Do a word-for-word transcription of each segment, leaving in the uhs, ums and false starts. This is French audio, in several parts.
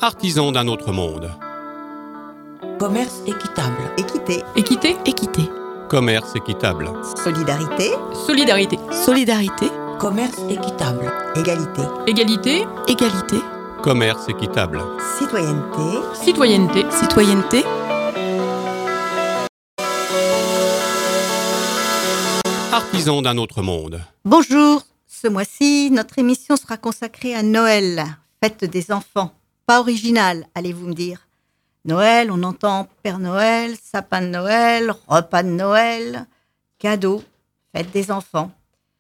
Artisans d'un autre monde. Commerce équitable. Équité. Équité. Équité. Commerce équitable. Solidarité. Solidarité. Solidarité. Commerce équitable. Égalité. Égalité. Égalité. Commerce équitable. Citoyenneté. Citoyenneté. Citoyenneté. Artisans d'un autre monde. Bonjour. Ce mois-ci, notre émission sera consacrée à Noël, fête des enfants. Pas original, allez-vous me dire. Noël, on entend Père Noël, sapin de Noël, repas de Noël, cadeaux, fête des enfants.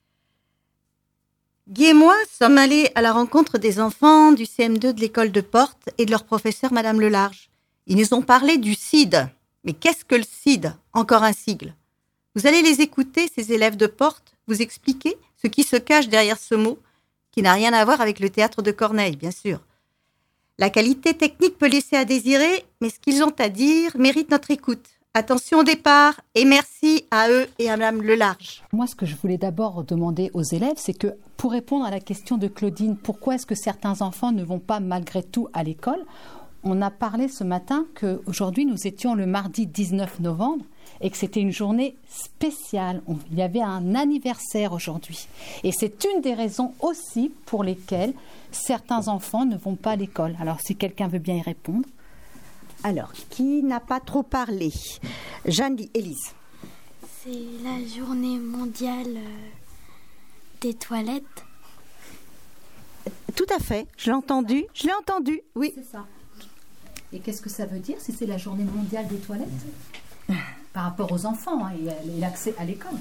Guy et moi sommes allés à la rencontre des enfants du C M deux de l'école de Portes et de leur professeur Madame Lelarge. Ils nous ont parlé du C I D. Mais qu'est-ce que le C I D ? Encore un sigle. Vous allez les écouter, ces élèves de Portes, vous expliquer ce qui se cache derrière ce mot, qui n'a rien à voir avec le théâtre de Corneille, bien sûr. La qualité technique peut laisser à désirer, mais ce qu'ils ont à dire mérite notre écoute. Attention au départ, et merci à eux et à Madame Lelarge. Moi, ce que je voulais d'abord demander aux élèves, c'est que pour répondre à la question de Claudine, pourquoi est-ce que certains enfants ne vont pas malgré tout à l'école ? On a parlé ce matin qu'aujourd'hui, nous étions le mardi dix-neuf novembre et que c'était une journée spéciale. Il y avait un anniversaire aujourd'hui. Et c'est une des raisons aussi pour lesquelles certains enfants ne vont pas à l'école. Alors, si quelqu'un veut bien y répondre. Alors, qui n'a pas trop parlé ? Jeanne dit Élise. C'est la journée mondiale des toilettes. Tout à fait, je l'ai entendu, je l'ai entendu, oui. C'est ça. Et qu'est-ce que ça veut dire si c'est la journée mondiale des toilettes ? Par rapport aux enfants hein, et l'accès à l'école.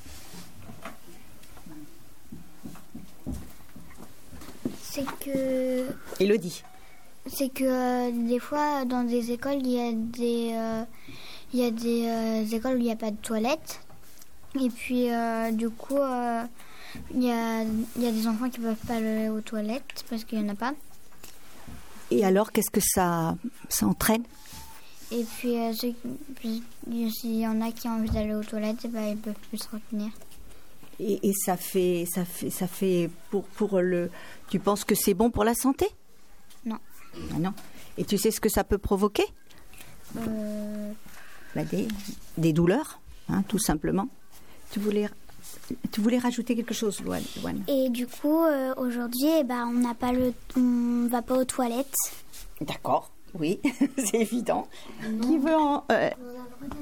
C'est que... Élodie. C'est que euh, des fois, dans des écoles, il y a des, euh, il y a des euh, écoles où il n'y a pas de toilettes. Et puis, euh, du coup, euh, il y a, il y a des enfants qui ne peuvent pas aller aux toilettes parce qu'il n'y en a pas. Et alors, qu'est-ce que ça, ça entraîne ? Et puis, euh, ceux, s'il y en a qui ont envie d'aller aux toilettes, eh ben, ils ne peuvent plus se retenir. Et, et ça fait, ça fait, ça fait pour, pour le... Tu penses que c'est bon pour la santé ? Non. Ah non. Et tu sais ce que ça peut provoquer ? euh... bah des, des douleurs, hein, tout simplement. Tu voulais, tu voulais rajouter quelque chose, Louane ? Et du coup, euh, aujourd'hui, eh ben, on n'a pas le, on va pas aux toilettes. D'accord, oui, c'est évident. Non. Qui veut en... Euh, Ilana ?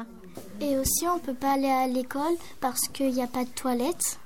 Et aussi, on peut pas aller à l'école parce qu'il n'y a pas de toilettes.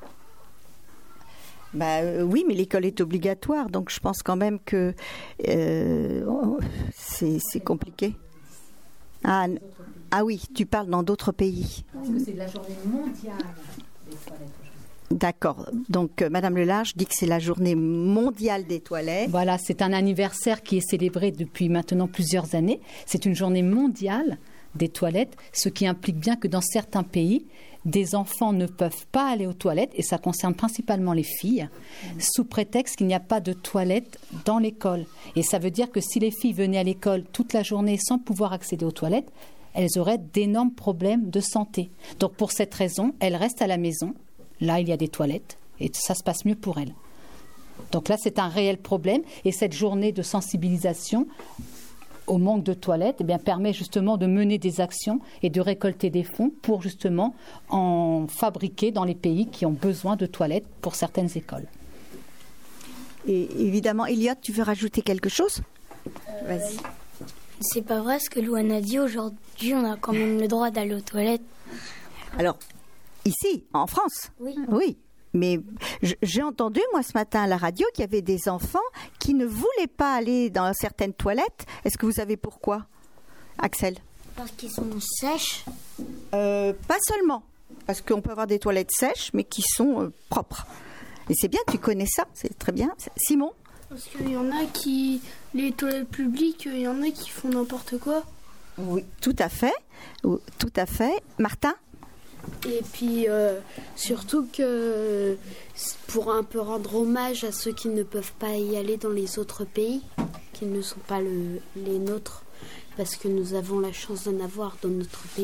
Bah euh, oui, mais l'école est obligatoire, donc je pense quand même que euh, c'est, c'est compliqué. Ah, ah oui, tu parles dans d'autres pays. Parce que c'est la journée mondiale des toilettes aujourd'hui. D'accord. Donc, euh, Madame Lelarge dit que c'est la journée mondiale des toilettes. Voilà, c'est un anniversaire qui est célébré depuis maintenant plusieurs années. C'est une journée mondiale des toilettes, ce qui implique bien que dans certains pays, des enfants ne peuvent pas aller aux toilettes, et ça concerne principalement les filles, mmh. sous prétexte qu'il n'y a pas de toilettes dans l'école. Et ça veut dire que si les filles venaient à l'école toute la journée sans pouvoir accéder aux toilettes, elles auraient d'énormes problèmes de santé. Donc pour cette raison, elles restent à la maison. Là, il y a des toilettes, et ça se passe mieux pour elles. Donc là, c'est un réel problème, et cette journée de sensibilisation au manque de toilettes, eh bien, permet justement de mener des actions et de récolter des fonds pour justement en fabriquer dans les pays qui ont besoin de toilettes pour certaines écoles. Et évidemment, Eliott, tu veux rajouter quelque chose ? euh, Vas-y. C'est pas vrai ce que Louane a dit. Aujourd'hui, on a quand même le droit d'aller aux toilettes. Alors, ici, en France ? Oui. Oui. Mais j'ai entendu, moi, ce matin à la radio, qu'il y avait des enfants qui ne voulaient pas aller dans certaines toilettes. Est-ce que vous savez pourquoi, Axel ? Parce qu'ils sont sèches. euh, Pas seulement. Parce qu'on peut avoir des toilettes sèches, mais qui sont euh, propres. Et c'est bien, tu connais ça, c'est très bien. Simon ? Parce qu'il y en a qui... Les toilettes publiques, il y en a qui font n'importe quoi. Oui, tout à fait. Tout à fait. Martin ? Et puis, euh, surtout que pour un peu rendre hommage à ceux qui ne peuvent pas y aller dans les autres pays, qui ne sont pas le, les nôtres, parce que nous avons la chance d'en avoir dans notre pays,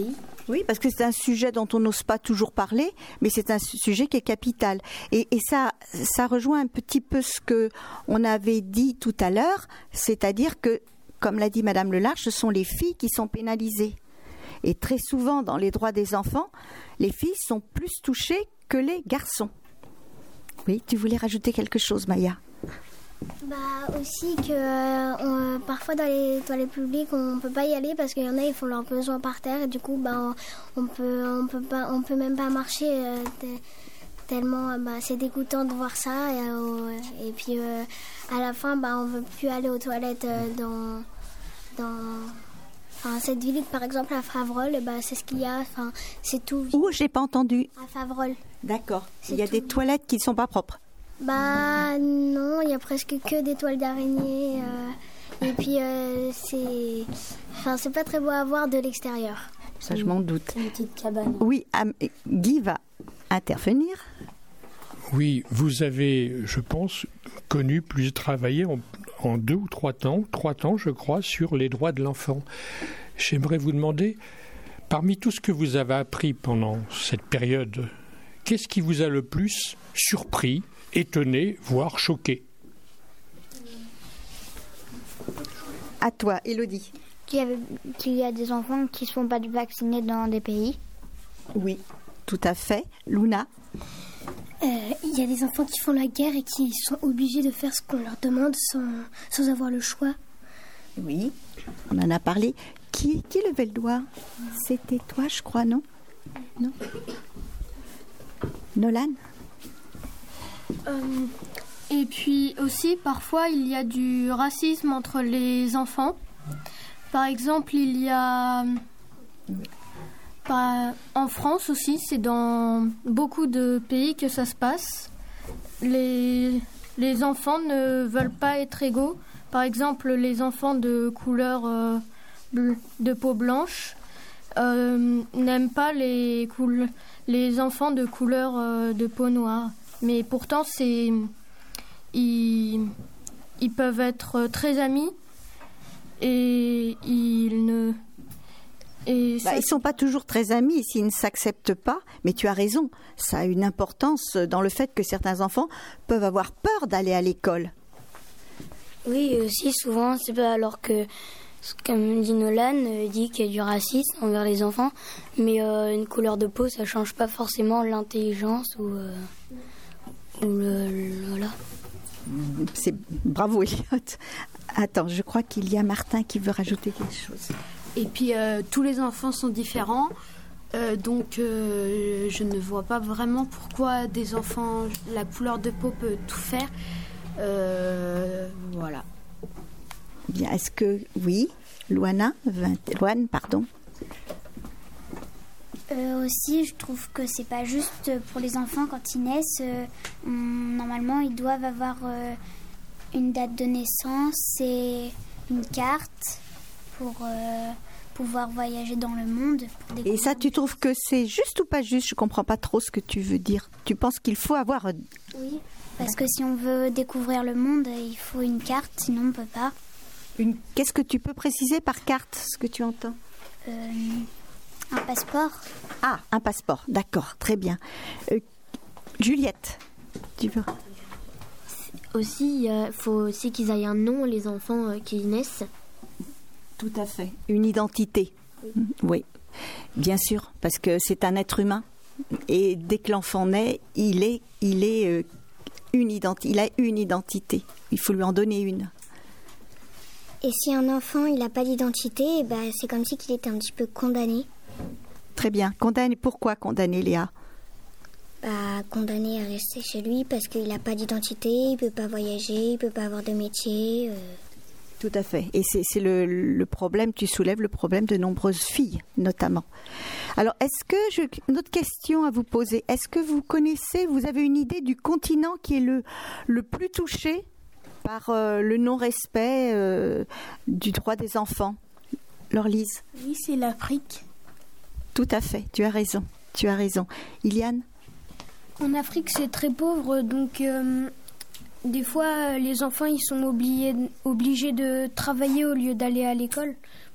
Oui, parce que c'est un sujet dont on n'ose pas toujours parler, mais c'est un sujet qui est capital. Et, et ça, ça rejoint un petit peu ce que on avait dit tout à l'heure, c'est-à-dire que, comme l'a dit Madame Lelarge, ce sont les filles qui sont pénalisées. Et très souvent, dans les droits des enfants, les filles sont plus touchées que les garçons. Oui, tu voulais rajouter quelque chose, Maya? Bah aussi que euh, on, parfois dans les toilettes publiques on peut pas y aller parce qu'il y en a ils font leurs besoins par terre et du coup bah on, on peut on peut pas on peut même pas marcher euh, t- tellement bah c'est dégoûtant de voir ça et, euh, et puis euh, à la fin bah on veut plus aller aux toilettes euh, dans dans enfin cette ville par exemple à Favrolles bah c'est ce qu'il y a enfin c'est tout. Où? J'ai pas entendu. À Favrolles. D'accord. C'est Il y a tout. des toilettes qui ne sont pas propres. Bah non, il y a presque que des toiles d'araignée euh, et puis euh, c'est, enfin c'est pas très beau à voir de l'extérieur. Ça, je m'en doute. Une petite cabane. Oui, Am- Guy va intervenir. Oui, vous avez, je pense, connu plus travaillé en, en deux ou trois temps, trois temps, je crois, sur les droits de l'enfant. J'aimerais vous demander, parmi tout ce que vous avez appris pendant cette période, qu'est-ce qui vous a le plus surpris, étonné, voire choqué? À toi, Élodie. Qu'il y, avait, qu'il y a des enfants qui ne se font pas vacciner dans des pays. Oui, tout à fait. Luna. Euh, il y a des enfants qui font la guerre et qui sont obligés de faire ce qu'on leur demande sans, sans avoir le choix. Oui, on en a parlé. Qui, qui levait le doigt? C'était toi, je crois, non? Non. Nolan? Euh, et puis aussi, parfois, il y a du racisme entre les enfants. Par exemple, il y a... Par, en France aussi, c'est dans beaucoup de pays que ça se passe. Les, les enfants ne veulent pas être égaux. Par exemple, les enfants de couleur euh, de peau blanche euh, n'aiment pas les, coul- les enfants de couleur euh, de peau noire. Mais pourtant, c'est, ils, ils peuvent être très amis et ils ne... Et ça, bah, ils ne sont pas toujours très amis s'ils ne s'acceptent pas, mais tu as raison, ça a une importance dans le fait que certains enfants peuvent avoir peur d'aller à l'école. Oui, et aussi souvent, c'est pas alors que, comme dit Nolan, euh, dit qu'il y a du racisme envers les enfants, mais euh, une couleur de peau, ça change pas forcément l'intelligence ou, euh, ou le, le- voilà. C'est bravo, Elliot. Attends, je crois qu'il y a Martin qui veut rajouter quelque chose. Et puis euh, tous les enfants sont différents, euh, donc euh, je ne vois pas vraiment pourquoi des enfants, la couleur de peau peut tout faire. Euh, voilà. Bien, est-ce que oui, Luana, vingt, Luane, pardon. Euh, aussi, je trouve que c'est pas juste pour les enfants quand ils naissent. Euh, on- normalement, ils doivent avoir euh, une date de naissance et une carte pour euh, pouvoir voyager dans le monde. Pour Et découvrir- ça, tu trouves que c'est juste ou pas juste? Je comprends pas trop ce que tu veux dire. Tu penses qu'il faut avoir... Oui, parce que si on veut découvrir le monde, il faut une carte, sinon on peut pas. Une... Qu'est-ce que tu peux préciser par carte, ce que tu entends? Euh, un passeport. Ah, un passeport, d'accord, très bien. Euh, Juliette, tu veux? Aussi, il faut aussi qu'ils aient un nom, les enfants euh, qui naissent. Tout à fait. Une identité. Oui. Oui, bien sûr, parce que c'est un être humain. Et dès que l'enfant naît, il est, il est euh, une identi- il a une identité. Il faut lui en donner une. Et si un enfant il n'a pas d'identité, bah, c'est comme si qu'il était un petit peu condamné. Très bien. Condamné, pourquoi condamné, Léa? Bah, condamné à rester chez lui parce qu'il n'a pas d'identité, il peut pas voyager, il peut pas avoir de métier. euh. Tout à fait. Et c'est, c'est le, le problème, tu soulèves le problème de nombreuses filles, notamment. Alors, est-ce que, je, une autre question à vous poser, est-ce que vous connaissez, vous avez une idée du continent qui est le, le plus touché par euh, le non-respect euh, du droit des enfants? Laure-Lise? Oui, c'est l'Afrique. Tout à fait, tu as raison, tu as raison. Iliane? En Afrique, c'est très pauvre, donc euh, des fois, les enfants, ils sont obligés, obligés de travailler au lieu d'aller à l'école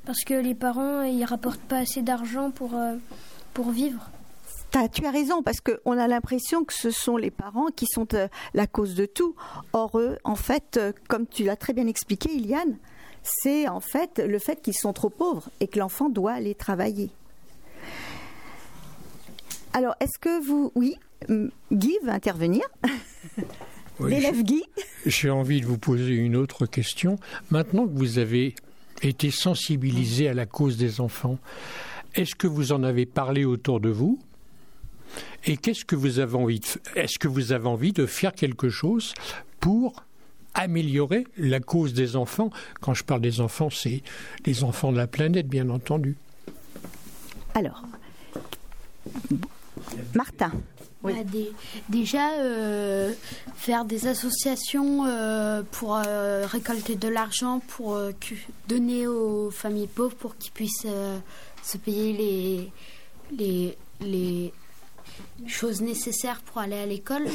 parce que les parents, ils rapportent pas assez d'argent pour, euh, pour vivre. T'as, tu as raison, parce qu'on a l'impression que ce sont les parents qui sont euh, la cause de tout. Or, eux, en fait, euh, comme tu l'as très bien expliqué, Iliane, c'est en fait le fait qu'ils sont trop pauvres et que l'enfant doit aller travailler. Alors, est-ce que vous... Oui, Guy veut intervenir. Oui, L'élève Guy. J'ai envie de vous poser une autre question. Maintenant que vous avez été sensibilisé à la cause des enfants, est-ce que vous en avez parlé autour de vous ? Et qu'est-ce que vous avez envie de, est-ce que vous avez envie de faire quelque chose pour améliorer la cause des enfants ? Quand je parle des enfants, c'est les enfants de la planète, bien entendu. Alors, Martin. Oui. Bah, des, déjà, euh, faire des associations euh, pour euh, récolter de l'argent, pour euh, donner aux familles pauvres pour qu'ils puissent euh, se payer les, les, les choses nécessaires pour aller à l'école.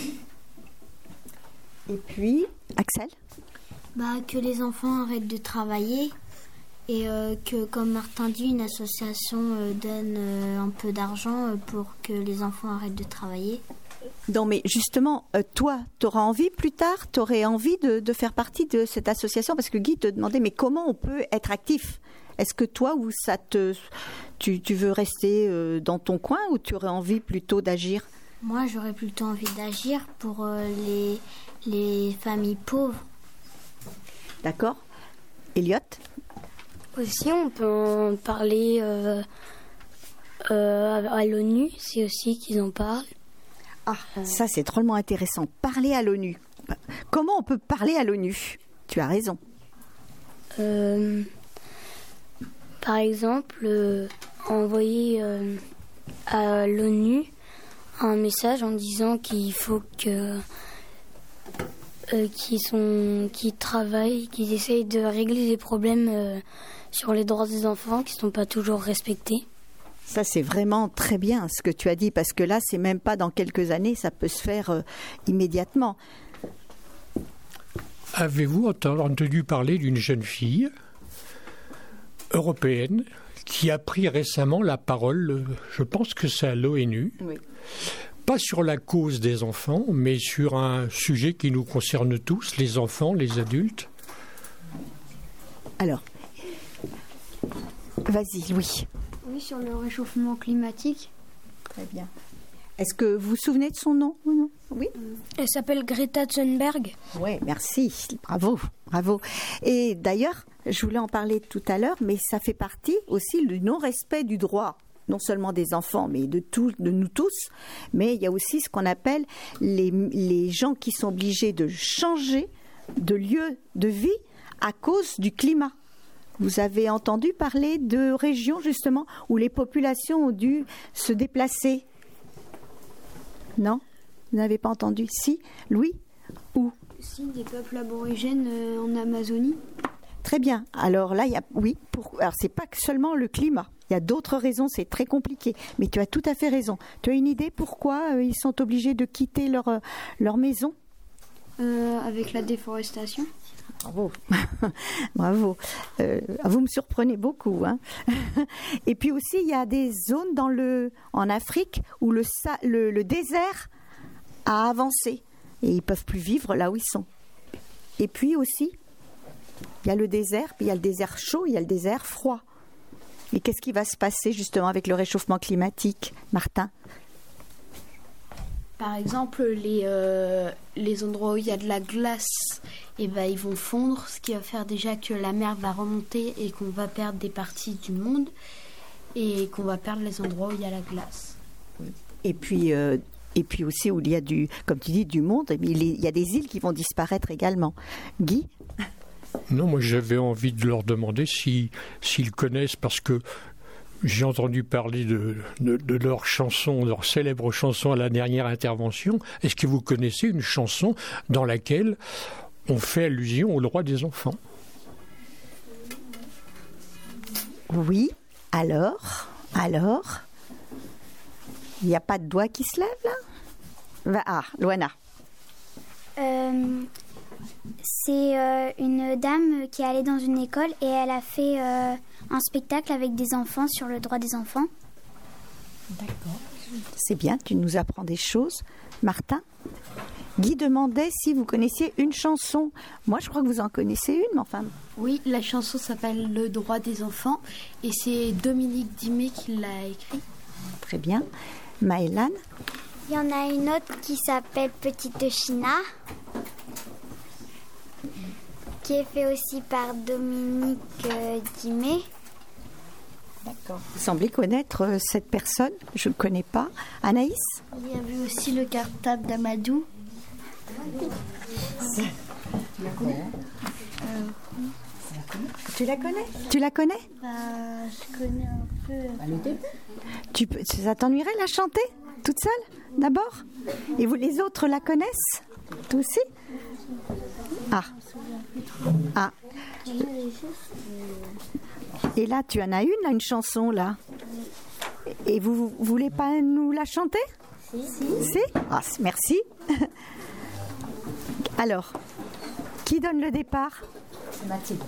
Et puis, Axel ? Bah, que les enfants arrêtent de travailler et euh, que, comme Martin dit, une association euh, donne euh, un peu d'argent euh, pour que les enfants arrêtent de travailler. Non, mais justement, euh, toi, tu auras envie plus tard, tu aurais envie de, de faire partie de cette association, parce que Guy te demandait, mais comment on peut être actif ? Est-ce que toi, ou ça te, tu, tu veux rester euh, dans ton coin, ou tu aurais envie plutôt d'agir ? Moi, j'aurais plutôt envie d'agir pour euh, les, les familles pauvres. D'accord. Elliot ? Aussi, on peut en parler euh, euh, à l'ONU, c'est aussi qu'ils en parlent. Ah, ça c'est drôlement intéressant. Parler à l'ONU. Comment on peut parler à l'ONU ? Tu as raison. Euh, par exemple, euh, envoyer euh, à l'ONU un message en disant qu'il faut que euh, qu'ils sont, qu'ils travaillent, qu'ils essayent de régler les problèmes euh, sur les droits des enfants qui ne sont pas toujours respectés. Ça, c'est vraiment très bien ce que tu as dit, parce que là, c'est même pas dans quelques années, ça peut se faire euh, immédiatement. Avez-vous entendu parler d'une jeune fille européenne qui a pris récemment la parole, je pense que c'est à l'ONU, oui. Pas sur la cause des enfants, mais sur un sujet qui nous concerne tous, les enfants, les adultes ? Alors, vas-y, Louis. Oui, sur le réchauffement climatique. Très bien. Est-ce que vous vous souvenez de son nom ? Oui. Elle s'appelle Greta Thunberg. Oui, merci. Bravo, bravo. Et d'ailleurs, je voulais en parler tout à l'heure, mais ça fait partie aussi du non-respect du droit, non seulement des enfants, mais de, tout, de nous tous. Mais il y a aussi ce qu'on appelle les, les gens qui sont obligés de changer de lieu de vie à cause du climat. Vous avez entendu parler de régions, justement, où les populations ont dû se déplacer ? Non ? Vous n'avez pas entendu ? Si ? Louis ? Où ? Si, des peuples aborigènes euh, en Amazonie. Très bien. Alors là, il y a... Oui, pour... alors c'est pas que seulement le climat. Il y a d'autres raisons, c'est très compliqué. Mais tu as tout à fait raison. Tu as une idée pourquoi euh, ils sont obligés de quitter leur, euh, leur maison ? euh, Avec la déforestation. Bravo, bravo. Euh, vous me surprenez beaucoup, hein. Et puis aussi, il y a des zones dans le, en Afrique où le, le, le désert a avancé et ils peuvent plus vivre là où ils sont. Et puis aussi, il y a le désert, puis il y a le désert chaud, il y a le désert froid. Et qu'est-ce qui va se passer justement avec le réchauffement climatique, Martin ? Par exemple, les, euh, les endroits où il y a de la glace, eh ben, ils vont fondre, ce qui va faire déjà que la mer va remonter et qu'on va perdre des parties du monde et qu'on va perdre les endroits où il y a la glace. Et puis, euh, et puis aussi où il y a du, comme tu dis, du monde, il y a des îles qui vont disparaître également. Guy ? Non, moi j'avais envie de leur demander si, s'ils connaissent, parce que j'ai entendu parler de, de, de leur chanson, leur célèbre chanson à la dernière intervention. Est-ce que vous connaissez une chanson dans laquelle on fait allusion aux droits des enfants ? Oui. Alors Alors Il n'y a pas de doigt qui se lève là ? Ah, Loana. Euh, c'est euh, une dame qui est allée dans une école et elle a fait euh, un spectacle avec des enfants sur le droit des enfants. D'accord. C'est bien, tu nous apprends des choses. Martin, Guy demandait si vous connaissiez une chanson. Moi, je crois que vous en connaissez une, mais enfin... Oui, la chanson s'appelle Le droit des enfants et c'est Dominique Dimet qui l'a écrit. Très bien. Maëlan? Il y en a une autre qui s'appelle Petite China, qui est fait aussi par Dominique euh, Dimet. D'accord. Vous semblez connaître euh, cette personne. Je ne connais pas. Anaïs? Il y avait aussi le cartable d'Amadou. Tu la connais? Tu la connais? Bah, je connais un peu. Tu peux, ça t'ennuierait la chanter toute seule d'abord? Et vous les autres la connaissent? Toi aussi? Ah. Ah. Et là, tu en as une, là, une chanson, là. Et vous, vous voulez pas nous la chanter? Si. Si? Ah, merci. Alors, qui donne le départ? C'est Mathilde.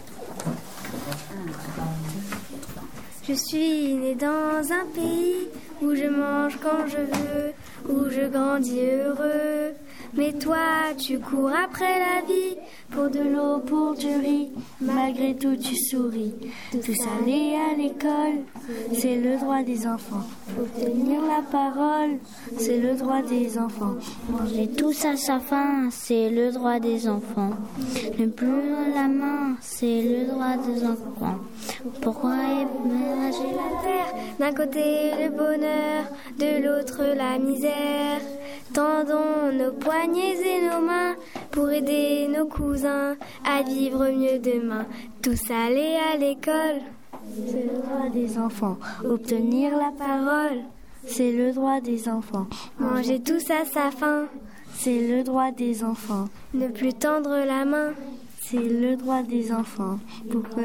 Je suis née dans un pays où je mange quand je veux, où je grandis heureux. Mais toi, tu cours après la vie, pour de l'eau, pour du riz. Malgré tout, tu souris. Tous aller à l'école, c'est le droit des enfants. Obtenir la parole, c'est le droit des enfants. Manger tous à sa faim, c'est le droit des enfants. Ne plus la main, c'est le droit des enfants. Pourquoi ménager la terre? D'un côté le bonheur, de l'autre la misère. Tendons nos poignets et nos mains pour aider nos cousins à vivre mieux demain. Tous aller à l'école, c'est le droit des enfants. Obtenir la parole, c'est le droit des enfants. Manger tous à sa faim, c'est le droit des enfants. Ne plus tendre la main, c'est le droit des enfants. Pourquoi?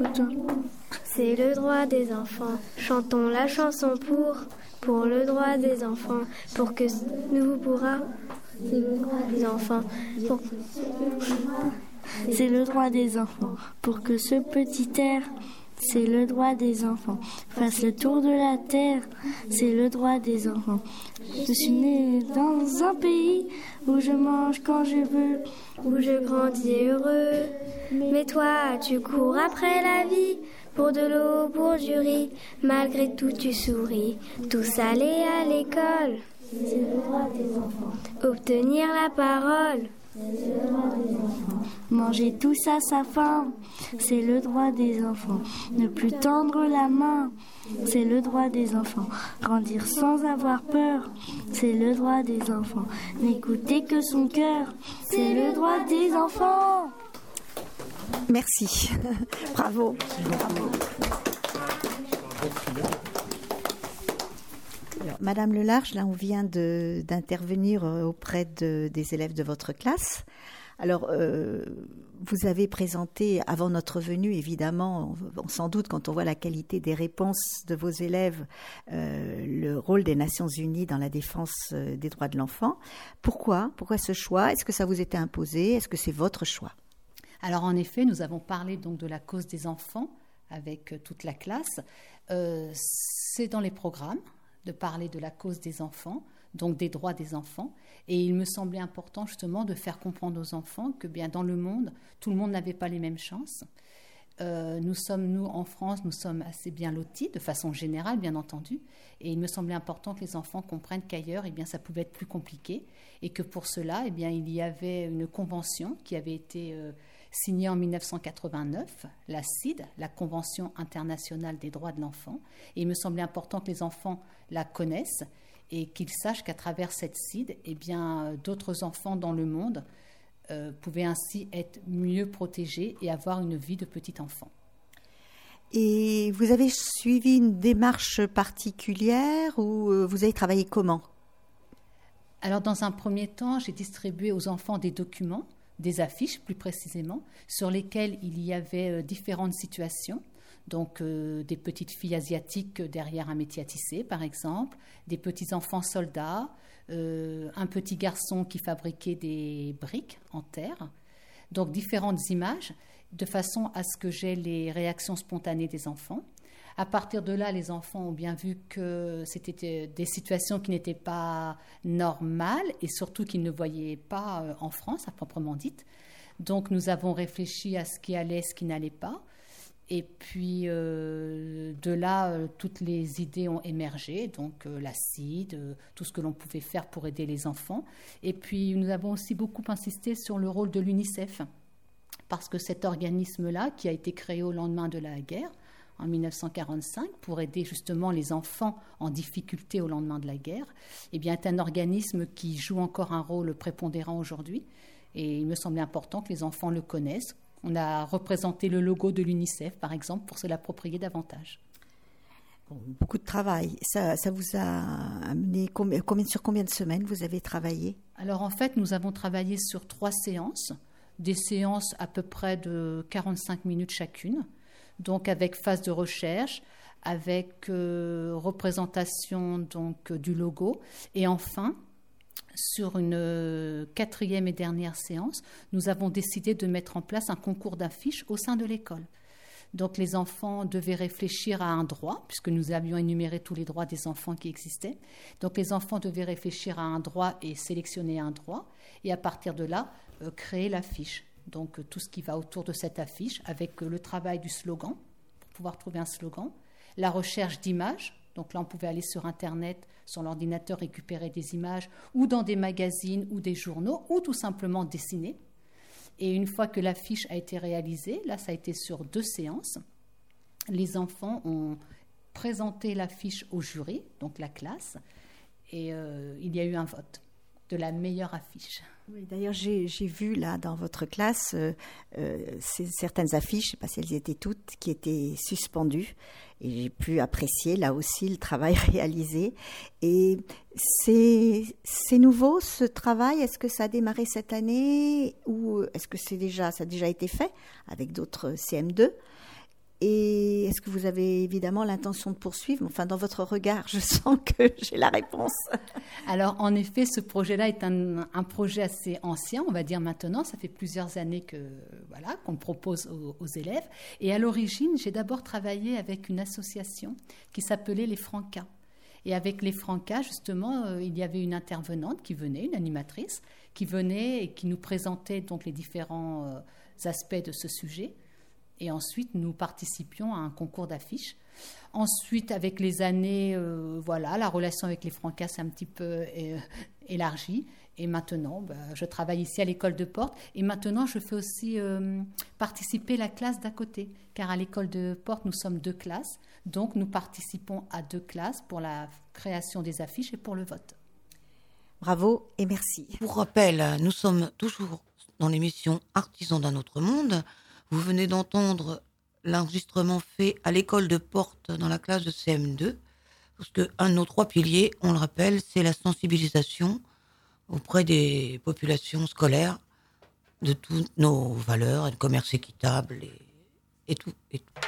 C'est le droit des enfants. Chantons la chanson pour, pour le droit des enfants, pour que nous pourra. C'est le droit des enfants. Pour... C'est le droit des enfants. Pour que ce petit air, c'est le droit des enfants, fasse le tour de la terre, c'est le droit des enfants. Je suis née dans un pays où je mange quand je veux, où je grandis heureux. Mais toi, tu cours après la vie, pour de l'eau, pour du riz. Malgré tout, tu souris. Tous aller à l'école, c'est le droit des enfants. Obtenir la parole, c'est le droit des enfants. Manger tous à sa faim, c'est le droit des enfants. Ne plus tendre la main, c'est le droit des enfants. Grandir sans avoir peur, c'est le droit des enfants. N'écouter que son cœur, c'est le droit des enfants. Merci. Bravo. Bravo. Alors, Madame Lelarge, là on vient de, d'intervenir auprès de, des élèves de votre classe. Alors, euh, vous avez présenté, avant notre venue, évidemment, on, on s'en doute quand on voit la qualité des réponses de vos élèves, euh, le rôle des Nations Unies dans la défense euh, des droits de l'enfant. Pourquoi? Pourquoi ce choix? Est-ce que ça vous était imposé? Est-ce que c'est votre choix? Alors, en effet, nous avons parlé donc de la cause des enfants avec euh, toute la classe. Euh, c'est dans les programmes de parler de la cause des enfants, donc des droits des enfants. Et il me semblait important justement de faire comprendre aux enfants que bien dans le monde, tout le monde n'avait pas les mêmes chances. Euh, nous sommes, nous, en France, nous sommes assez bien lotis, de façon générale, bien entendu. Et il me semblait important que les enfants comprennent qu'ailleurs, eh bien, ça pouvait être plus compliqué. Et que pour cela, eh bien, il y avait une convention qui avait été euh, signée en mille neuf cent quatre-vingt-neuf, la C I D, la Convention internationale des droits de l'enfant. Et il me semblait important que les enfants la connaissent et qu'ils sachent qu'à travers cette C I D, eh bien, d'autres enfants dans le monde euh, pouvaient ainsi être mieux protégés et avoir une vie de petit enfant. Et vous avez suivi une démarche particulière ou vous avez travaillé comment? Alors, dans un premier temps, j'ai distribué aux enfants des documents, des affiches plus précisément, sur lesquelles il y avait euh, différentes situations. Donc, euh, des petites filles asiatiques derrière un métier à tisser, par exemple, des petits-enfants soldats, euh, un petit garçon qui fabriquait des briques en terre. Donc, différentes images. de façon à ce que j'ai les réactions spontanées des enfants. À partir de là, les enfants ont bien vu que c'était des situations qui n'étaient pas normales et surtout qu'ils ne voyaient pas en France, à proprement dite. Donc, nous avons réfléchi à ce qui allait, ce qui n'allait pas. Et puis, euh, de là, euh, toutes les idées ont émergé. Donc, euh, l'acide, euh, tout ce que l'on pouvait faire pour aider les enfants. Et puis, nous avons aussi beaucoup insisté sur le rôle de l'UNICEF. Parce que cet organisme-là, qui a été créé au lendemain de la guerre, en dix-neuf cent quarante-cinq, pour aider justement les enfants en difficulté au lendemain de la guerre, eh bien, est un organisme qui joue encore un rôle prépondérant aujourd'hui. Et il me semblait important que les enfants le connaissent. On a représenté le logo de l'UNICEF, par exemple, pour se l'approprier davantage. Bon, beaucoup de travail. Ça, ça vous a amené combien, combien, sur combien de semaines vous avez travaillé ? Alors, en fait, nous avons travaillé sur trois séances, des séances à peu près de quarante-cinq minutes chacune, donc avec phase de recherche, avec euh, représentation donc, du logo, et enfin, sur une euh, quatrième et dernière séance, nous avons décidé de mettre en place un concours d'affiches au sein de l'école. Donc les enfants devaient réfléchir à un droit, puisque nous avions énuméré tous les droits des enfants qui existaient. Donc les enfants devaient réfléchir à un droit et sélectionner un droit, et à partir de là, euh, créer l'affiche. Donc euh, tout ce qui va autour de cette affiche, avec euh, le travail du slogan, pour pouvoir trouver un slogan, la recherche d'images. Donc là, on pouvait aller sur Internet, sur l'ordinateur, récupérer des images, ou dans des magazines ou des journaux, ou tout simplement dessiner. Et une fois que l'affiche a été réalisée, là, ça a été sur deux séances, les enfants ont présenté l'affiche au jury, donc la classe, et euh, il y a eu un vote de la meilleure affiche. Oui, d'ailleurs, j'ai, j'ai vu là dans votre classe euh, euh, certaines affiches, je ne sais pas si elles étaient toutes, qui étaient suspendues. Et j'ai pu apprécier là aussi le travail réalisé. Et c'est, c'est nouveau ce travail. Est-ce que ça a démarré cette année ou est-ce que c'est déjà, ça a déjà été fait avec d'autres C M deux ? Et est-ce que vous avez évidemment l'intention de poursuivre ? Enfin, dans votre regard, je sens que j'ai la réponse. Alors, en effet, ce projet-là est un, un projet assez ancien, on va dire maintenant. Ça fait plusieurs années que, voilà, qu'on le propose aux, aux élèves. Et à l'origine, j'ai d'abord travaillé avec une association qui s'appelait les Francas. Et avec les Francas, justement, euh, il y avait une intervenante qui venait, une animatrice, qui venait et qui nous présentait donc les différents euh, aspects de ce sujet. Et ensuite, nous participions à un concours d'affiches. Ensuite, avec les années, euh, voilà, la relation avec les Francas s'est un petit peu euh, élargie. Et maintenant, bah, je travaille ici à l'école de Portes. Et maintenant, je fais aussi euh, participer la classe d'à côté. Car à l'école de Portes, nous sommes deux classes. Donc, nous participons à deux classes pour la création des affiches et pour le vote. Bravo et merci. Pour rappel, nous sommes toujours dans l'émission Artisans d'un autre monde. Vous venez d'entendre l'enregistrement fait à l'école de Portes dans la classe de C M deux, parce qu'un de nos trois piliers, on le rappelle, c'est la sensibilisation auprès des populations scolaires de toutes nos valeurs, et de commerce équitable et, et tout. Et tout.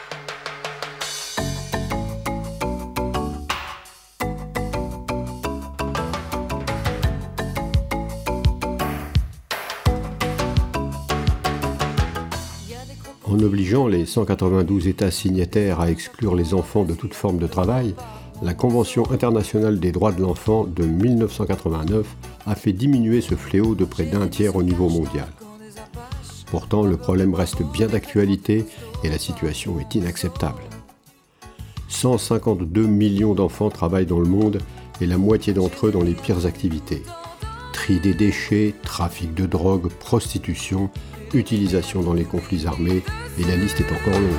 En obligeant les cent quatre-vingt-douze États signataires à exclure les enfants de toute forme de travail, la Convention internationale des droits de l'enfant de dix-neuf cent quatre-vingt-neuf a fait diminuer ce fléau de près d'un tiers au niveau mondial. Pourtant, le problème reste bien d'actualité et la situation est inacceptable. cent cinquante-deux millions d'enfants travaillent dans le monde et la moitié d'entre eux dans les pires activités. Tri des déchets, trafic de drogue, prostitution, utilisation dans les conflits armés, et la liste est encore longue.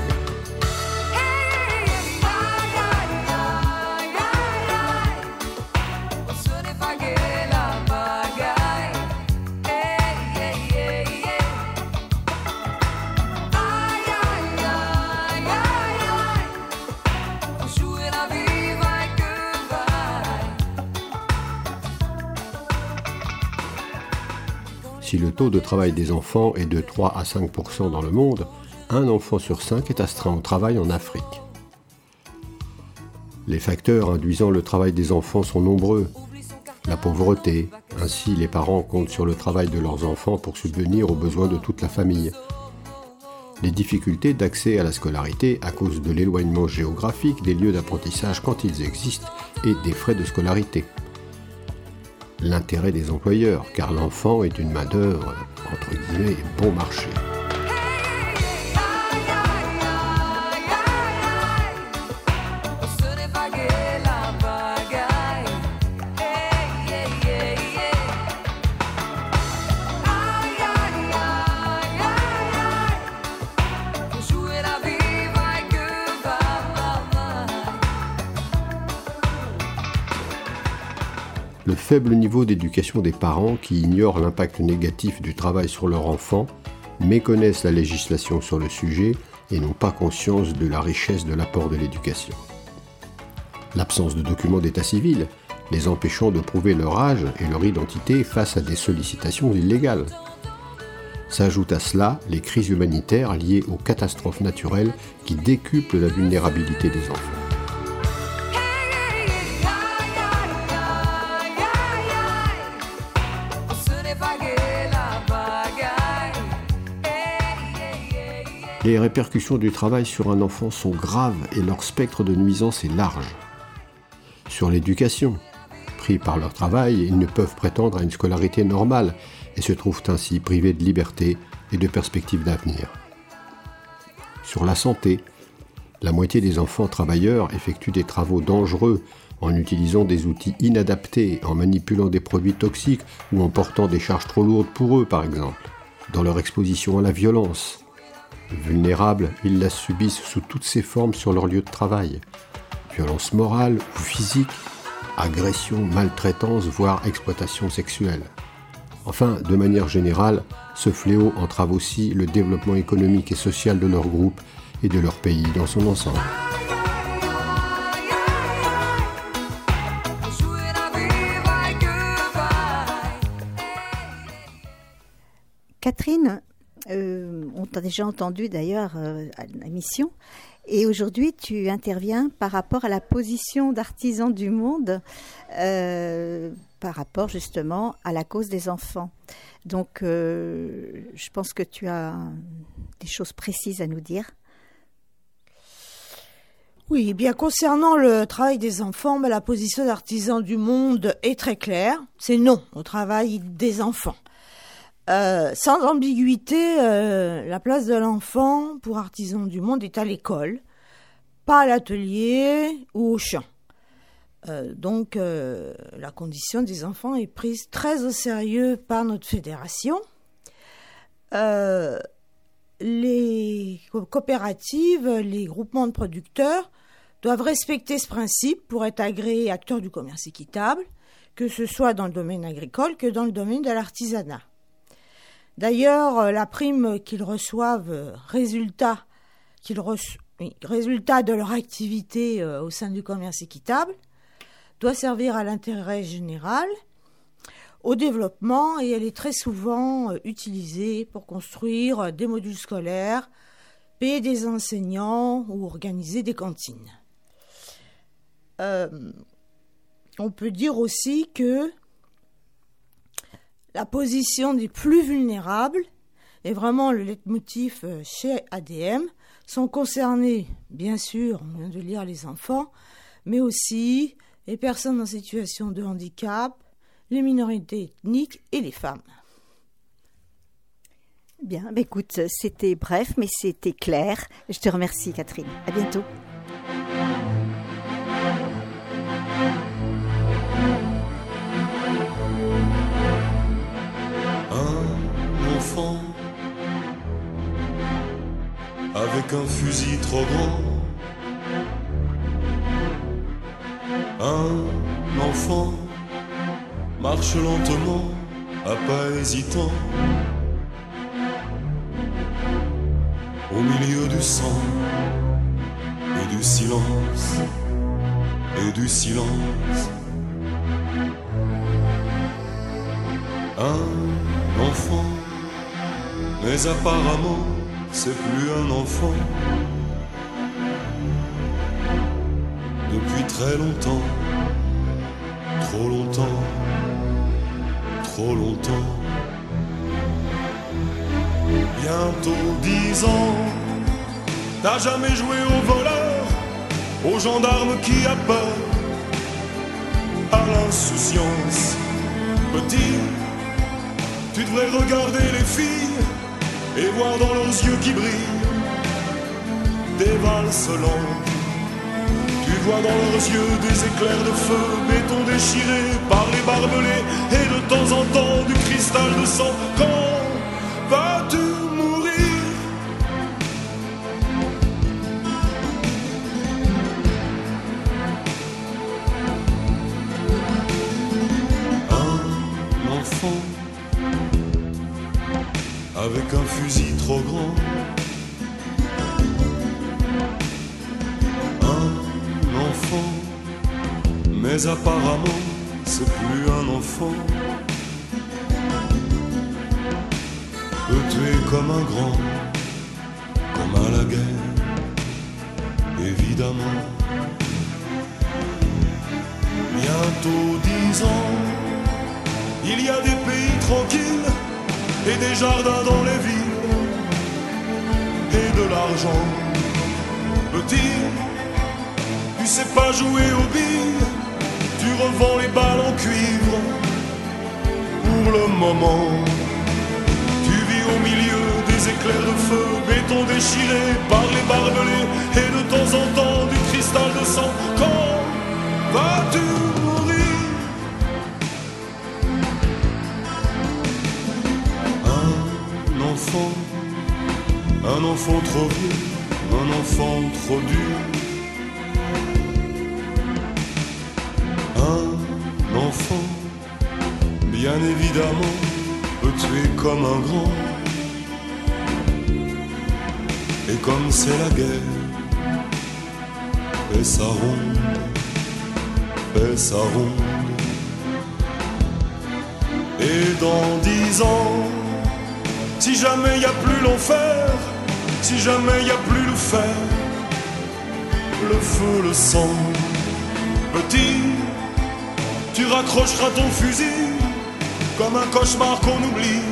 Si le taux de travail des enfants est de trois à cinq pour cent dans le monde, un enfant sur cinq est astreint au travail en Afrique. Les facteurs induisant le travail des enfants sont nombreux. La pauvreté, ainsi les parents comptent sur le travail de leurs enfants pour subvenir aux besoins de toute la famille. les difficultés d'accès à la scolarité à cause de l'éloignement géographique des lieux d'apprentissage quand ils existent et des frais de scolarité. L'intérêt des employeurs, car l'enfant est une main-d'œuvre, entre guillemets, bon marché. Le faible niveau d'éducation des parents qui ignorent l'impact négatif du travail sur leur enfant, méconnaissent la législation sur le sujet et n'ont pas conscience de la richesse de l'apport de l'éducation. L'absence de documents d'état civil, les empêchant de prouver leur âge et leur identité face à des sollicitations illégales. S'ajoutent à cela les crises humanitaires liées aux catastrophes naturelles qui décuplent la vulnérabilité des enfants. Les répercussions du travail sur un enfant sont graves et leur spectre de nuisance est large. Sur l'éducation, pris par leur travail, ils ne peuvent prétendre à une scolarité normale et se trouvent ainsi privés de liberté et de perspectives d'avenir. Sur la santé, la moitié des enfants travailleurs effectuent des travaux dangereux en utilisant des outils inadaptés, en manipulant des produits toxiques ou en portant des charges trop lourdes pour eux, par exemple, dans leur exposition à la violence. Vulnérables, ils la subissent sous toutes ses formes sur leur lieu de travail. Violence morale ou physique, agression, maltraitance, voire exploitation sexuelle. Enfin, de manière générale, ce fléau entrave aussi le développement économique et social de leur groupe et de leur pays dans son ensemble. Catherine, Euh, on t'a déjà entendu d'ailleurs euh, à l'émission, et aujourd'hui tu interviens par rapport à la position d'Artisans du Monde, euh, par rapport justement à la cause des enfants. Donc euh, je pense que tu as des choses précises à nous dire. Oui, eh bien concernant le travail des enfants, ben, la position d'Artisans du Monde est très claire, c'est non au travail des enfants. Euh, sans ambiguïté, euh, la place de l'enfant pour Artisans du Monde est à l'école, pas à l'atelier ou au champ. Euh, donc, euh, la condition des enfants est prise très au sérieux par notre fédération. Euh, les coopératives, les groupements de producteurs doivent respecter ce principe pour être agréés acteurs du commerce équitable, que ce soit dans le domaine agricole que dans le domaine de l'artisanat. D'ailleurs, la prime qu'ils reçoivent, résultat, qu'ils reço- oui, résultat de leur activité euh, au sein du commerce équitable, doit servir à l'intérêt général, au développement, et elle est très souvent euh, utilisée pour construire euh, des modules scolaires, payer des enseignants ou organiser des cantines. Euh, on peut dire aussi que la position des plus vulnérables est vraiment le leitmotiv chez A D M. Sont concernés, bien sûr, on vient de lire les enfants, mais aussi les personnes en situation de handicap, les minorités ethniques et les femmes. Bien, bah écoute, c'était bref, mais c'était clair. Je te remercie, Catherine. À bientôt. Avec un fusil trop grand, un enfant marche lentement, à pas hésitant, au milieu du sang et du silence, et du silence. Un enfant, mais apparemment c'est plus un enfant. Depuis très longtemps, trop longtemps, trop longtemps. bientôt dix ans. T'as jamais joué au voleur, au gendarme qui a peur, à l'insouciance. Petit, tu devrais regarder les filles et voir dans leurs yeux qui brillent des valses lentes. Tu vois dans leurs yeux des éclairs de feu, béton déchiré par les barbelés, et de temps en temps du cristal de sang. Quand vas-tu mourir? Un enfant avec un fusil trop grand, un enfant, mais apparemment c'est plus un enfant. Peut tuer comme un grand, comme à la guerre, évidemment. Bientôt dix ans, il y a des pays tranquilles et des jardins dans les villes et de l'argent. Petit, tu sais pas jouer aux billes, tu revends les balles en cuivre. Pour le moment, tu vis au milieu des éclairs de feu, béton déchiré par les barbelés, et de temps en temps du cristal de sang. Quand vas-tu mourir? Un enfant, un enfant trop vieux, un enfant trop dur. Un enfant, bien évidemment, peut tuer comme un grand. Et comme c'est la guerre, fais sa ronde, fais sa ronde. Et dans dix ans, si jamais y a plus l'enfer, si jamais y a plus le fer, le feu, le sang, petit, tu raccrocheras ton fusil comme un cauchemar qu'on oublie.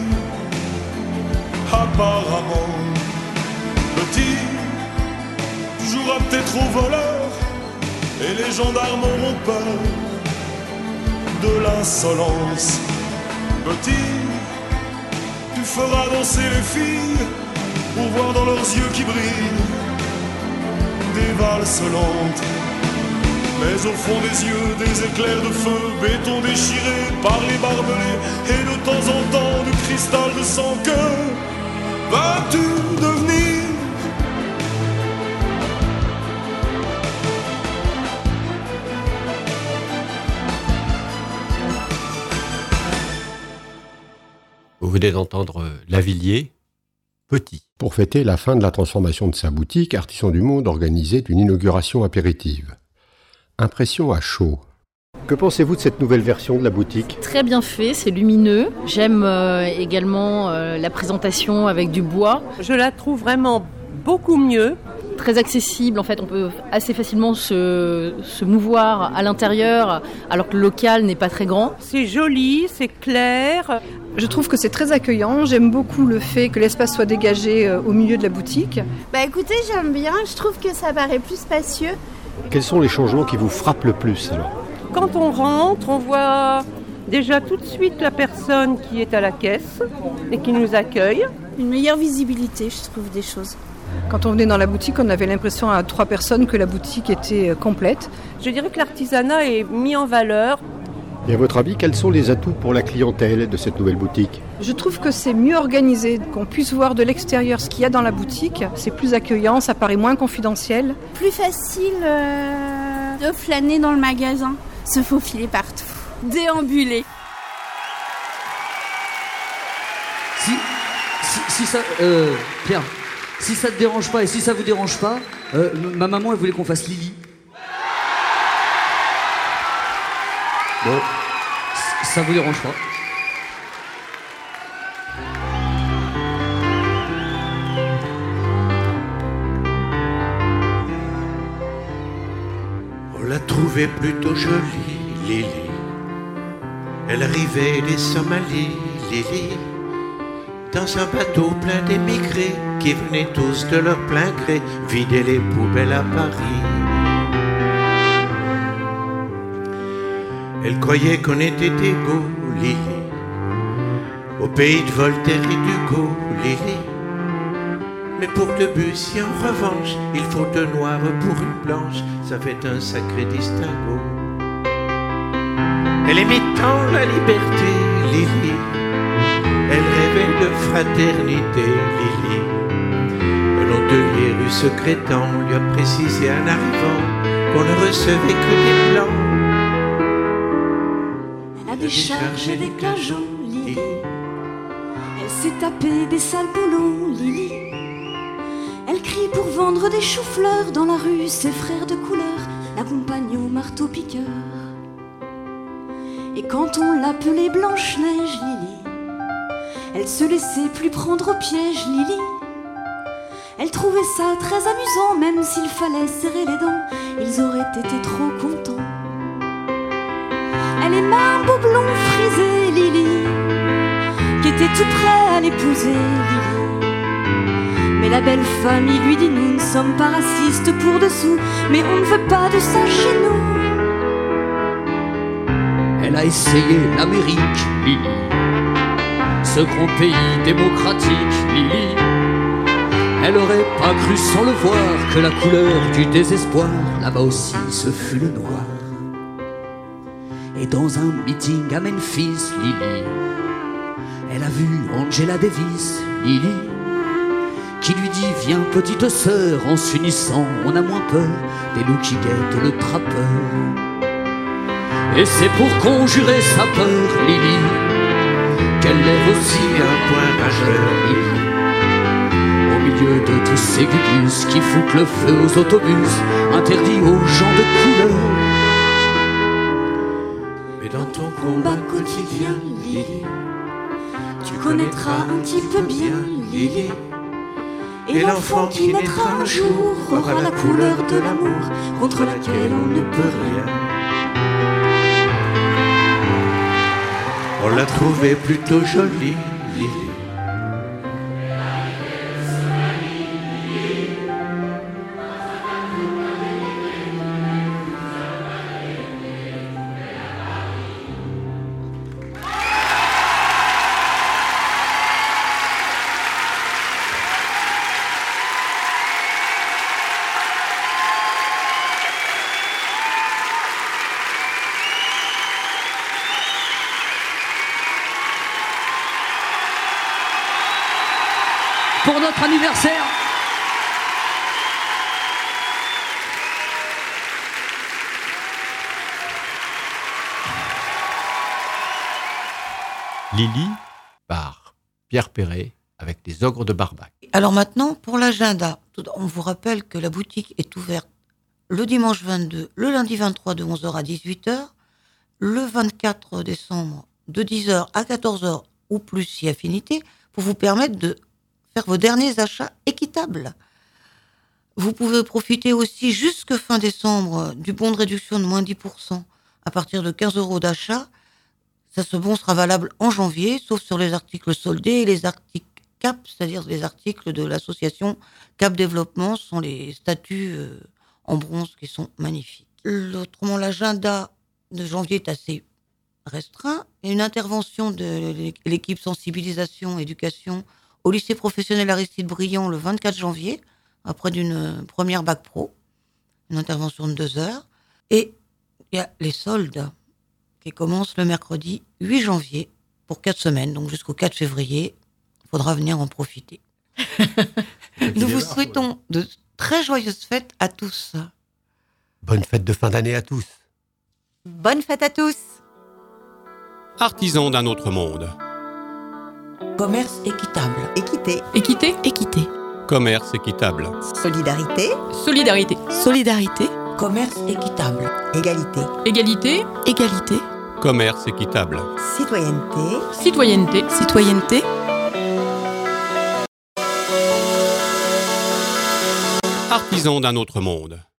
Apparemment, petit, tu joueras peut-être au voleur et les gendarmes auront peur de l'insolence. Petit, tu feras danser les filles pour voir dans leurs yeux qui brillent des valses lentes. Mais au fond des yeux, des éclairs de feu, béton déchiré par les barbelés, et de temps en temps du cristal de sang. Que vas-tu devenir? Vous venez d'entendre Lavilliers, Petit. Pour fêter la fin de la transformation de sa boutique, Artisans du Monde organisait une inauguration apéritive. Impression à chaud. Que pensez-vous de cette nouvelle version de la boutique ? Très bien fait, c'est lumineux. J'aime euh, également euh, la présentation avec du bois. Je la trouve vraiment beaucoup mieux. Très accessible, en fait, on peut assez facilement se, se mouvoir à l'intérieur alors que le local n'est pas très grand. C'est joli, c'est clair. Je trouve que c'est très accueillant. J'aime beaucoup le fait que l'espace soit dégagé au milieu de la boutique. Bah écoutez, j'aime bien. Je trouve que ça paraît plus spacieux. Quels sont les changements qui vous frappent le plus alors ? Quand on rentre, on voit déjà tout de suite la personne qui est à la caisse et qui nous accueille. Une meilleure visibilité, je trouve, des choses. Quand on venait dans la boutique, on avait l'impression à trois personnes que la boutique était complète. Je dirais que l'artisanat est mis en valeur. Et à votre avis, quels sont les atouts pour la clientèle de cette nouvelle boutique ? Je trouve que c'est mieux organisé, qu'on puisse voir de l'extérieur ce qu'il y a dans la boutique. C'est plus accueillant, ça paraît moins confidentiel. Plus facile euh, de flâner dans le magasin, se faufiler partout, déambuler. Si, si, si ça... Euh, Pierre, si ça te dérange pas et si ça vous dérange pas, euh, ma maman elle voulait qu'on fasse Lily. Bon, ça vous dérange pas. On l'a trouvée plutôt jolie, Lily. Elle arrivait des Somalies, Lily. dans un bateau plein d'émigrés qui venaient tous de leur plein gré vider les poubelles à Paris. Elle croyait qu'on était égaux, Lily, au pays de Voltaire et d'Hugo, Lily. Mais pour Debussy, en revanche, il faut deux noirs pour une blanche, ça fait un sacré distinguo. Elle aimait tant la liberté, Lily. Elle rêvait de fraternité, Lily. Un hôtelier rue Secrétan lui a précisé en arrivant qu'on ne recevait que des blancs. Elle a déchargé des cajots, Lily. Elle s'est tapée des sales boulots, Lily. Elle crie pour vendre des choux-fleurs dans la rue, ses frères de couleur l'accompagnent au marteau-piqueur. Et quand on l'appelait Blanche-Neige, Lily, elle se laissait plus prendre au piège, Lily. Elle trouvait ça très amusant, même s'il fallait serrer les dents, ils auraient été trop contents. Elle aimait un beau blond frisé, Lily, qui était tout prêt à l'épouser, Lily. Mais la belle famille lui dit: nous ne sommes pas racistes pour dessous, mais on ne veut pas de ça chez nous. Elle a essayé l'Amérique, Lily, ce grand pays démocratique, Lily. Elle aurait pas cru sans le voir que la couleur du désespoir, là-bas aussi, ce fut le noir. Et dans un meeting à Memphis, Lily, elle a vu Angela Davis, Lily, qui lui dit: viens petite sœur, en s'unissant on a moins peur des loups qui guettent le trappeur. Et c'est pour conjurer sa peur, Lily, qu'elle lève aussi un point majeur, Lily, au milieu de tous ces gugus qui foutent le feu aux autobus interdits aux gens de couleur. Mais dans ton combat quotidien, Lily, tu connaîtras un petit peu bien, Lily. Et l'enfant qui naîtra un jour aura la couleur de l'amour contre laquelle on ne peut rien. On l'a trouvée plutôt jolie, Lily. Pour notre anniversaire. Lily par Pierre Perret avec les Ogres de Barbac. Alors maintenant, pour l'agenda, on vous rappelle que la boutique est ouverte le dimanche vingt-deux, le lundi vingt-trois de onze heures à dix-huit heures, le vingt-quatre décembre de dix heures à quatorze heures ou plus si affinité, pour vous permettre de faire vos derniers achats équitables. Vous pouvez profiter aussi jusque fin décembre du bon de réduction de moins dix pour cent à partir de quinze euros d'achat. Ça, ce bon sera valable en janvier, sauf sur les articles soldés et les articles C A P, c'est-à-dire les articles de l'association C A P Développement, ce sont les statues euh, en bronze qui sont magnifiques. Autrement, l'agenda de janvier est assez restreint. Il y a une intervention de l'équipe sensibilisation, éducation au lycée professionnel Aristide Briand le vingt-quatre janvier, après d'une première bac pro, une intervention de deux heures. Et il y a les soldes qui commencent le mercredi huit janvier pour quatre semaines, donc jusqu'au quatre février. Il faudra venir en profiter. Nous vous souhaitons de très joyeuses fêtes à tous. Bonne fête de fin d'année à tous. Bonne fête à tous. Artisans d'un autre monde. Commerce équitable. Équité. Équité. Équité. Commerce équitable. Solidarité. Solidarité. Solidarité. Commerce équitable. Égalité. Égalité. Égalité. Commerce équitable. Citoyenneté. Citoyenneté. Citoyenneté. Artisans d'un autre monde.